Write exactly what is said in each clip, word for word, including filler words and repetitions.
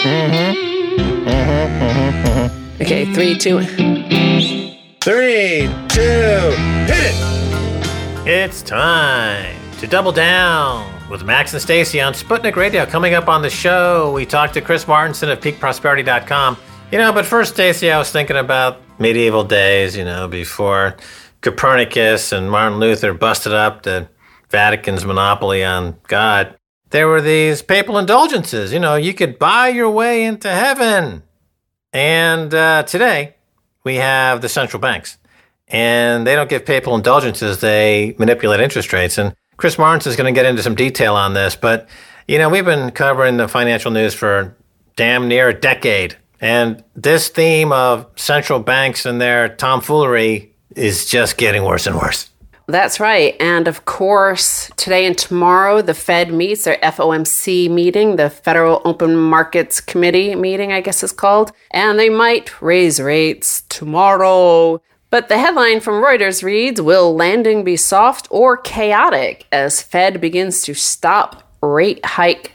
Mm-hmm. Mm-hmm. Mm-hmm. Mm-hmm. Okay, three, two. Three, two, hit it! It's time to double down with Max and Stacy on Sputnik Radio. Coming up on the show, we talked to Chris Martenson of peak prosperity dot com. You know, but first, Stacy, I was thinking about medieval days, you know, before Copernicus and Martin Luther busted up the Vatican's monopoly on God. There were these papal indulgences. You know, you could buy your way into heaven. And uh, today, we have the central banks. And they don't give papal indulgences. They manipulate interest rates. And Chris Martenson is going to get into some detail on this. But, you know, we've been covering the financial news for damn near a decade. And this theme of central banks and their tomfoolery is just getting worse and worse. That's right. And of course, today and tomorrow, the Fed meets, their F O M C meeting, the Federal Open Markets Committee meeting, I guess it's called. And they might raise rates tomorrow. But the headline from Reuters reads, will landing be soft or chaotic as Fed begins to stop rate hike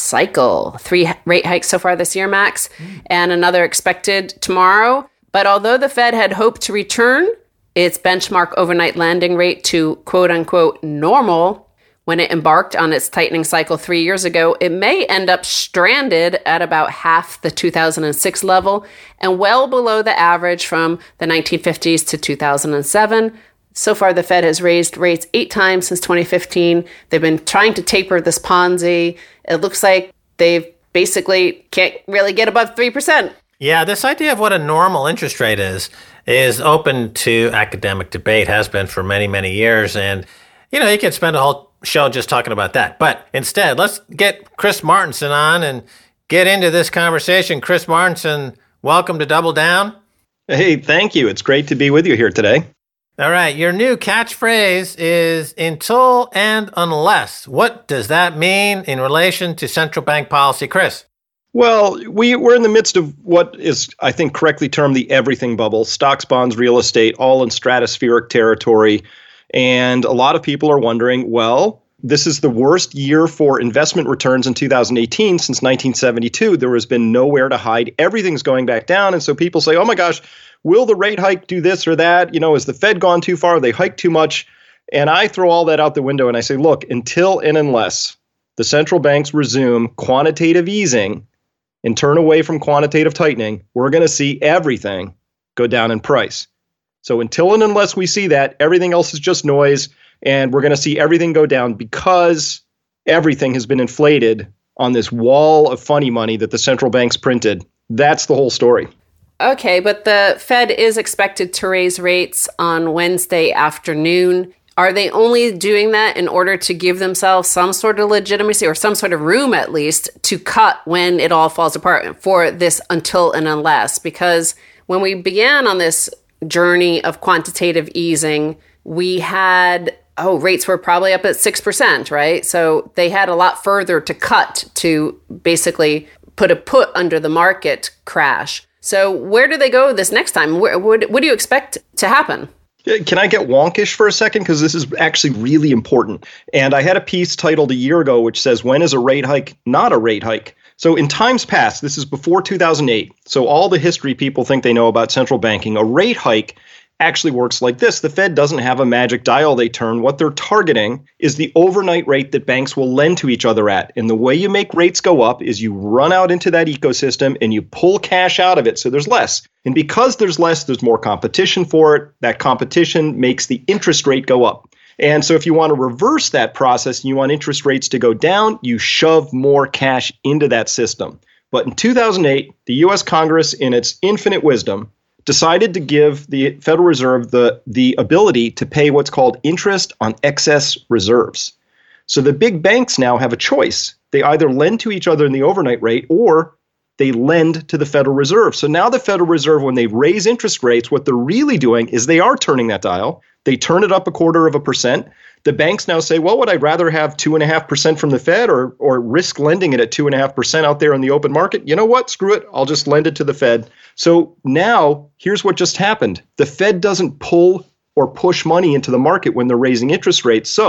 cycle? Three rate hikes so far this year, Max, and another expected tomorrow. But although the Fed had hoped to return its benchmark overnight landing rate to quote-unquote normal when it embarked on its tightening cycle three years ago, it may end up stranded at about half the two thousand six level and well below the average from the nineteen fifties to two thousand seven. So far, the Fed has raised rates eight times since twenty fifteen. They've been trying to taper this Ponzi. It looks like they've basically can't really get above three percent. Yeah, this idea of what a normal interest rate is, is open to academic debate, has been for many, many years. And, you know, you can spend a whole show just talking about that. But instead, let's get Chris Martenson on and get into this conversation. Chris Martenson, welcome to Double Down. Hey, thank you. It's great to be with you here today. All right. Your new catchphrase is until and unless. What does that mean in relation to central bank policy, Chris? Well, we, we're in the midst of what is, I think, correctly termed the everything bubble. Stocks, bonds, real estate, all in stratospheric territory. And a lot of people are wondering, well, this is the worst year for investment returns in two thousand eighteen since nineteen seventy-two. There has been nowhere to hide. Everything's going back down. And so people say, oh my gosh, will the rate hike do this or that? You know, has the Fed gone too far? They hiked too much? And I throw all that out the window and I say, look, until and unless the central banks resume quantitative easing and turn away from quantitative tightening, we're going to see everything go down in price. So until and unless we see that, everything else is just noise, and we're going to see everything go down because everything has been inflated on this wall of funny money that the central banks printed. That's the whole story. Okay, but the Fed is expected to raise rates on Wednesday afternoon. Are they only doing that in order to give themselves some sort of legitimacy or some sort of room, at least, to cut when it all falls apart for this until and unless? Because when we began on this journey of quantitative easing, we had, oh, rates were probably up at six percent, right? So they had a lot further to cut to basically put a put under the market crash. So where do they go this next time? Where, what, what do you expect to happen? Can I get wonkish for a second? Because this is actually really important. And I had a piece titled a year ago which says, when is a rate hike not a rate hike? So in times past, this is before two thousand eight, so all the history people think they know about central banking, a rate hike actually works like this. The Fed doesn't have a magic dial they turn. What they're targeting is the overnight rate that banks will lend to each other at. And the way you make rates go up is you run out into that ecosystem and you pull cash out of it so there's less. And because there's less, there's more competition for it. That competition makes the interest rate go up. And so if you want to reverse that process and you want interest rates to go down, you shove more cash into that system. But in two thousand eight, the U S Congress, in its infinite wisdom, decided to give the Federal Reserve the, the ability to pay what's called interest on excess reserves. So the big banks now have a choice. They either lend to each other in the overnight rate or they lend to the Federal Reserve. So now the Federal Reserve, when they raise interest rates, what they're really doing is they are turning that dial. They turn it up a quarter of a percent. The banks now say, well, would I rather have two and a half percent from the Fed or or risk lending it at two and a half percent out there in the open market? You know what? Screw it. I'll just lend it to the Fed. So now here's what just happened. The Fed doesn't pull or push money into the market when they're raising interest rates. So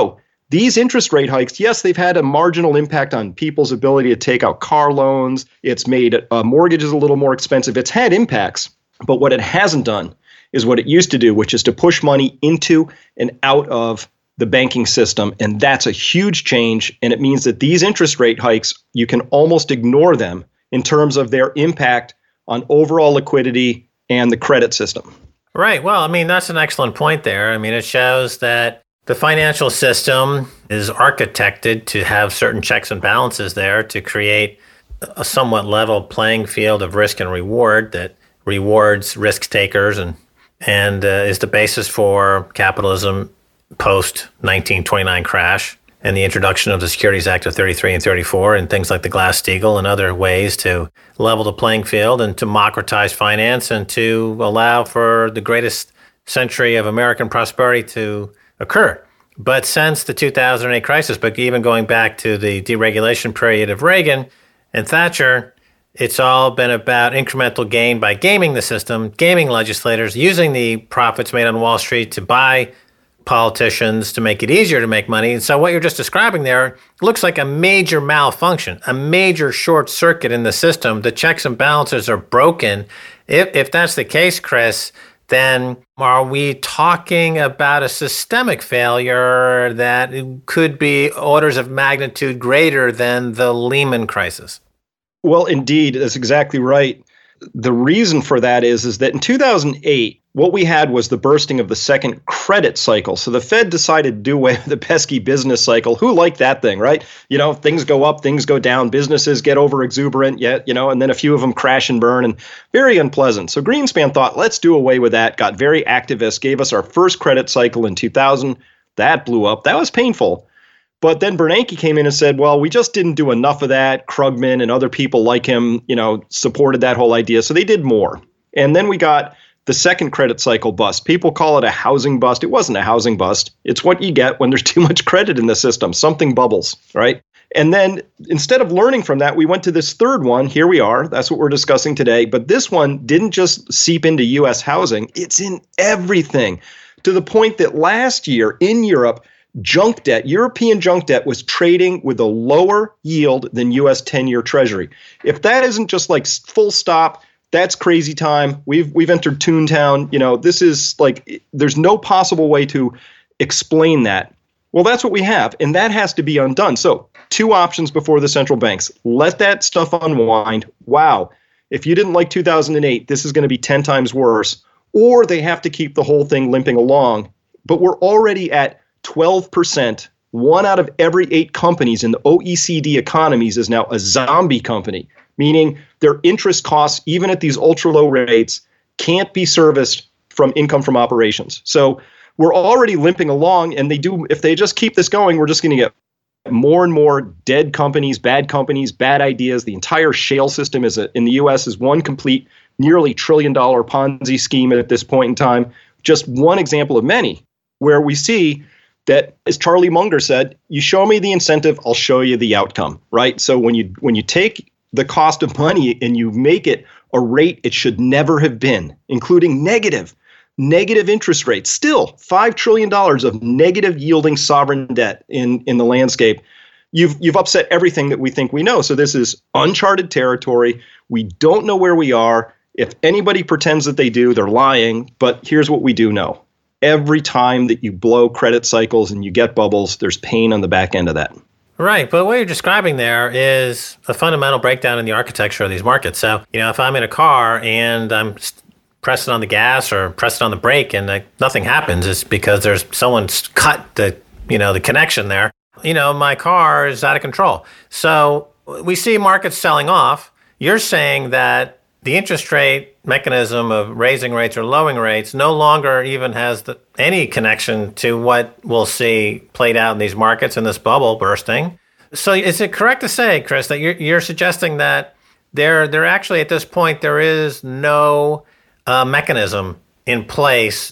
These interest rate hikes, yes, they've had a marginal impact on people's ability to take out car loans. It's made uh, mortgages a little more expensive. It's had impacts. But what it hasn't done is what it used to do, which is to push money into and out of the banking system. And that's a huge change. And it means that these interest rate hikes, you can almost ignore them in terms of their impact on overall liquidity and the credit system. Right. Well, I mean, that's an excellent point there. I mean, it shows that the financial system is architected to have certain checks and balances there to create a somewhat level playing field of risk and reward that rewards risk takers and and uh, is the basis for capitalism post nineteen twenty-nine crash and the introduction of the Securities Act of thirty-three and thirty-four and things like the Glass-Steagall and other ways to level the playing field and to democratize finance and to allow for the greatest century of American prosperity to occur. But since the two thousand eight crisis, but even going back to the deregulation period of Reagan and Thatcher, it's all been about incremental gain by gaming the system, gaming legislators, using the profits made on Wall Street to buy politicians to make it easier to make money. And so what you're just describing there looks like a major malfunction, a major short circuit in the system. The checks and balances are broken. If, if that's the case, Chris, then are we talking about a systemic failure that could be orders of magnitude greater than the Lehman crisis? Well, indeed, that's exactly right. The reason for that is, is that in two thousand eight, what we had was the bursting of the second credit cycle. So the Fed decided to do away with the pesky business cycle. Who liked that thing, right? You know, things go up, things go down, businesses get over exuberant, yet, you know, and then a few of them crash and burn, and very unpleasant. So Greenspan thought, let's do away with that, got very activist, gave us our first credit cycle in two thousand. That blew up. That was painful. But then Bernanke came in and said, well, we just didn't do enough of that. Krugman and other people like him, you know, supported that whole idea. So they did more. And then we got the second credit cycle bust. People call it a housing bust. It wasn't a housing bust. It's what you get when there's too much credit in the system. Something bubbles, right? And then instead of learning from that, we went to this third one. Here we are. That's what we're discussing today. But this one didn't just seep into U S housing. It's in everything, to the point that last year in Europe, junk debt, European junk debt was trading with a lower yield than U S ten-year Treasury. If that isn't just like full stop, that's crazy time. We've we've entered Toontown. You know, this is like, there's no possible way to explain that. Well, that's what we have, and that has to be undone. So two options before the central banks. Let that stuff unwind. Wow. If you didn't like two thousand eight, this is going to be ten times worse. Or they have to keep the whole thing limping along. But we're already at twelve percent. One out of every eight companies in the O E C D economies is now a zombie company, meaning their interest costs, even at these ultra low rates, can't be serviced from income from operations. So we're already limping along, and they do, if they just keep this going, we're just going to get more and more dead companies, bad companies, bad ideas. The entire shale system is a, in the U S is one complete, nearly trillion dollar Ponzi scheme at this point in time. Just one example of many where we see that, as Charlie Munger said, you show me the incentive, I'll show you the outcome, right? So when you when you take the cost of money and you make it a rate it should never have been, including negative, negative interest rates, still five trillion dollars of negative yielding sovereign debt in, in the landscape, you've you've upset everything that we think we know. So this is uncharted territory. We don't know where we are. If anybody pretends that they do, they're lying. But here's what we do know. Every time that you blow credit cycles and you get bubbles, there's pain on the back end of that. Right. But what you're describing there is a fundamental breakdown in the architecture of these markets. So, you know, if I'm in a car and I'm pressing on the gas or pressing on the brake and like, nothing happens, it's because there's someone's cut the, you know, the connection there. You know, my car is out of control. So we see markets selling off. You're saying that the interest rate mechanism of raising rates or lowering rates no longer even has the, any connection to what we'll see played out in these markets in this bubble bursting. So is it correct to say, Chris, that you're, you're suggesting that there, there actually at this point, there is no uh, mechanism in place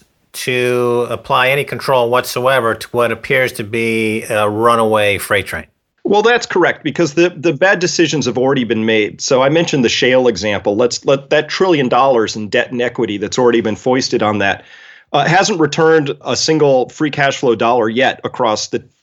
to apply any control whatsoever to what appears to be a runaway freight train? Well, that's correct, because the, the bad decisions have already been made. So I mentioned the shale example. Let's let that trillion dollars in debt and equity that's already been foisted on that uh, hasn't returned a single free cash flow dollar yet across the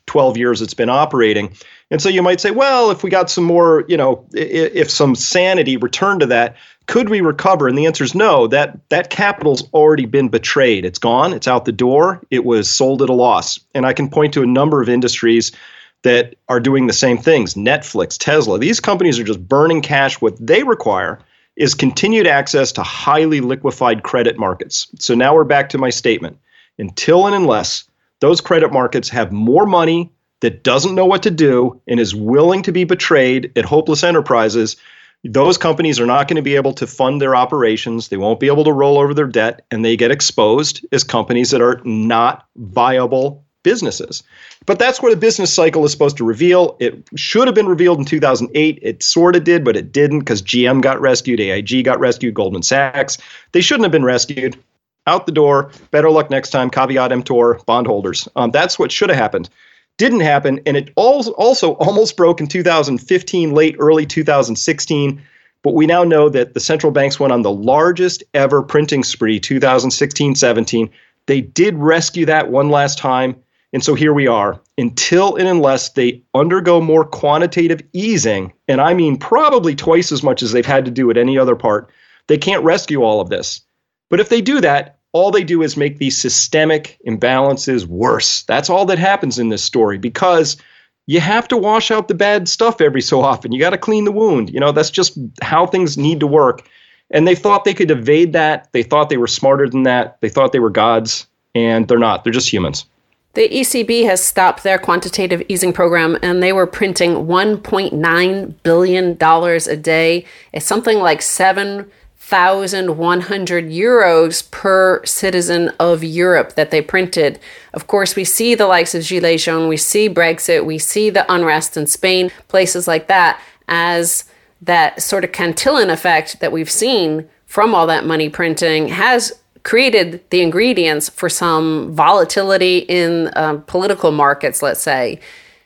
twelve years it's been operating. And so you might say, well, if we got some more, you know, if, if some sanity returned to that, could we recover? And the answer is no. That that capital's already been betrayed. It's gone. It's out the door. It was sold at a loss. And I can point to a number of industries that are doing the same things. Netflix, Tesla, these companies are just burning cash. What they require is continued access to highly liquefied credit markets. So now we're back to my statement. Until and unless those credit markets have more money that doesn't know what to do and is willing to be betrayed at hopeless enterprises, those companies are not going to be able to fund their operations. They won't be able to roll over their debt, and they get exposed as companies that are not viable businesses. But that's what a business cycle is supposed to reveal. It should have been revealed in two thousand eight. It sort of did, but it didn't because G M got rescued, A I G got rescued, Goldman Sachs. They shouldn't have been rescued. Out the door. Better luck next time. Caveat emptor, bondholders. Um, that's what should have happened. Didn't happen, and it also almost broke in two thousand fifteen, late, early two thousand sixteen. But we now know that the central banks went on the largest ever printing spree, two thousand sixteen seventeen. They did rescue that one last time. And so here we are. Until and unless they undergo more quantitative easing, and I mean probably twice as much as they've had to do at any other part, they can't rescue all of this. But if they do that, all they do is make these systemic imbalances worse. That's all that happens in this story, because you have to wash out the bad stuff every so often. You got to clean the wound. You know, that's just how things need to work. And they thought they could evade that. They thought they were smarter than that. They thought they were gods, and they're not. They're just humans. The E C B has stopped their quantitative easing program, and they were printing one point nine billion dollars a day. It's something like seven thousand one hundred euros per citizen of Europe that they printed. Of course, we see the likes of Gilets jaunes, we see Brexit, we see the unrest in Spain, places like that, as that sort of Cantillon effect that we've seen from all that money printing has created the ingredients for some volatility in um, political markets, let's say.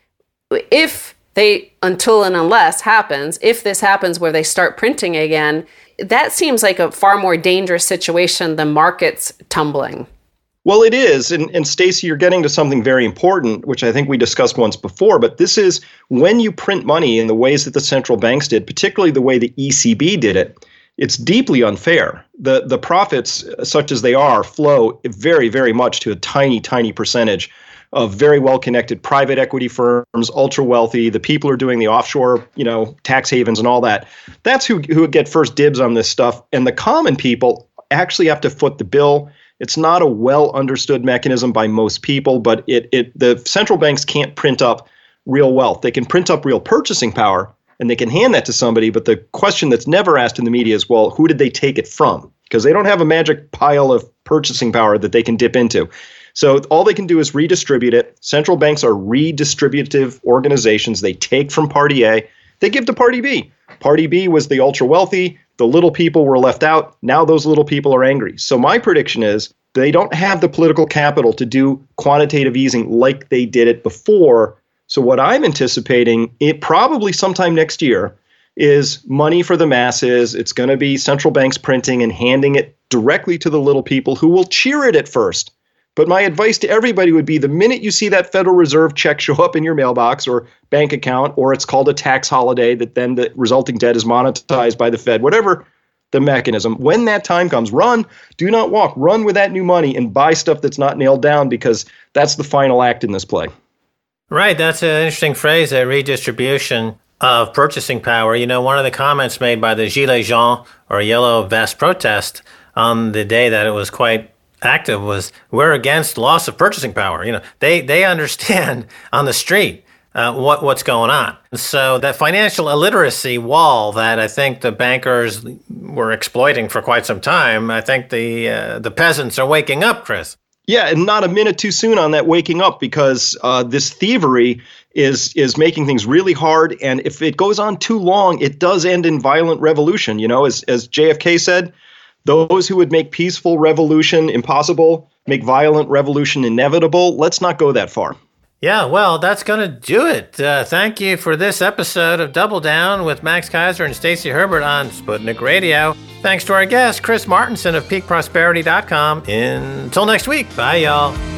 If they, until and unless happens, if this happens where they start printing again, that seems like a far more dangerous situation than markets tumbling. Well, it is. And, and Stacey, you're getting to something very important, which I think we discussed once before. But this is when you print money in the ways that the central banks did, particularly the way the E C B did it, it's deeply unfair. The, the profits, such as they are, flow very, very much to a tiny, tiny percentage of very well-connected private equity firms, ultra-wealthy, the people who are doing the offshore, you know, tax havens and all that. That's who, who would get first dibs on this stuff. And the common people actually have to foot the bill. It's not a well-understood mechanism by most people, but it it the central banks can't print up real wealth. They can print up real purchasing power, and they can hand that to somebody. But the question that's never asked in the media is, well, who did they take it from? Because they don't have a magic pile of purchasing power that they can dip into. So all they can do is redistribute it. Central banks are redistributive organizations. They take from Party A, they give to Party B. Party B was the ultra wealthy. The little people were left out. Now those little people are angry. So my prediction is they don't have the political capital to do quantitative easing like they did it before. So what I'm anticipating, it probably sometime next year, is money for the masses. It's going to be central banks printing and handing it directly to the little people who will cheer it at first. But my advice to everybody would be the minute you see that Federal Reserve check show up in your mailbox or bank account, or it's called a tax holiday that then the resulting debt is monetized by the Fed, whatever the mechanism, when that time comes, run, do not walk, run with that new money and buy stuff that's not nailed down, because that's the final act in this play. Right. That's an interesting phrase, a redistribution of purchasing power. You know, one of the comments made by the Gilets jaunes, or Yellow Vest protest, on the day that it was quite active was, we're against loss of purchasing power. You know, they they understand on the street uh, what what's going on. So that financial illiteracy wall that I think the bankers were exploiting for quite some time, I think the uh, the peasants are waking up, Chris. Yeah, and not a minute too soon on that waking up, because uh, this thievery is is making things really hard. And if it goes on too long, it does end in violent revolution. You know, as as J F K said, those who would make peaceful revolution impossible, make violent revolution inevitable. Let's not go that far. Yeah, well, that's going to do it. Uh, thank you for this episode of Double Down with Max Keiser and Stacey Herbert on Sputnik Radio. Thanks to our guest, Chris Martenson of Peak Prosperity dot com. Until next week. Bye, y'all.